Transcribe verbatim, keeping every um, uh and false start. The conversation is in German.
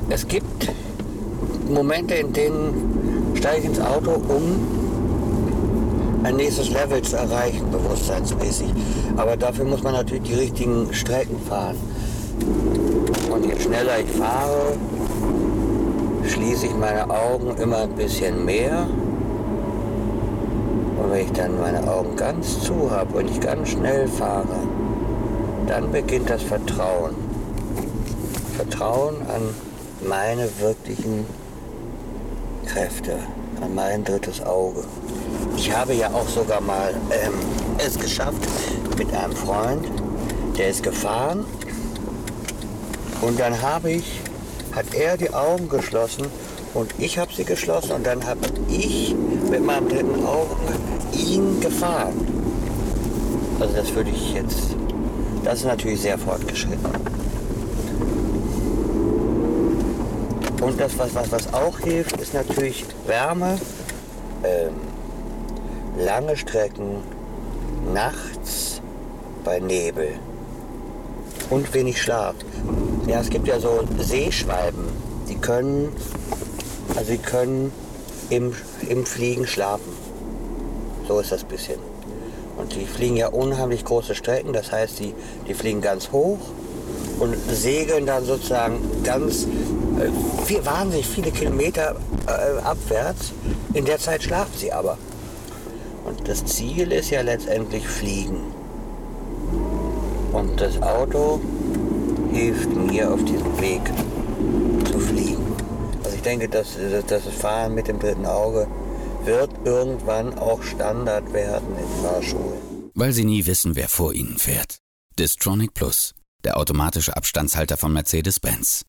Es gibt Momente, in denen steige ich ins Auto, um ein nächstes Level zu erreichen, bewusstseinsmäßig. Aber dafür muss man natürlich die richtigen Strecken fahren. Und je schneller ich fahre, schließe ich meine Augen immer ein bisschen mehr. Und wenn ich dann meine Augen ganz zu habe und ich ganz schnell fahre, dann beginnt das Vertrauen. Vertrauen an meine wirklichen Kräfte, an mein drittes Auge. Ich habe ja auch sogar mal ähm, es geschafft mit einem Freund, der ist gefahren und dann habe ich, hat er die Augen geschlossen und ich habe sie geschlossen und dann habe ich mit meinem dritten Auge ihn gefahren. Also das würde ich jetzt, das ist natürlich sehr fortgeschritten. Und das, was, was, was auch hilft, ist natürlich Wärme, ähm, lange Strecken, nachts bei Nebel und wenig Schlaf. Ja, es gibt ja so Seeschwalben, die können, also die können im, im Fliegen schlafen. So ist das ein bisschen. Und die fliegen ja unheimlich große Strecken, das heißt, die, die fliegen ganz hoch und segeln dann sozusagen ganz äh, viel, wahnsinnig viele Kilometer äh, abwärts. In der Zeit schlafen sie aber. Und das Ziel ist ja letztendlich Fliegen. Und das Auto hilft mir auf diesem Weg zu fliegen. Also ich denke, dass, dass das Fahren mit dem dritten Auge wird irgendwann auch Standard werden in Fahrschulen. Weil sie nie wissen, wer vor ihnen fährt. Distronic Plus, der automatische Abstandshalter von Mercedes-Benz.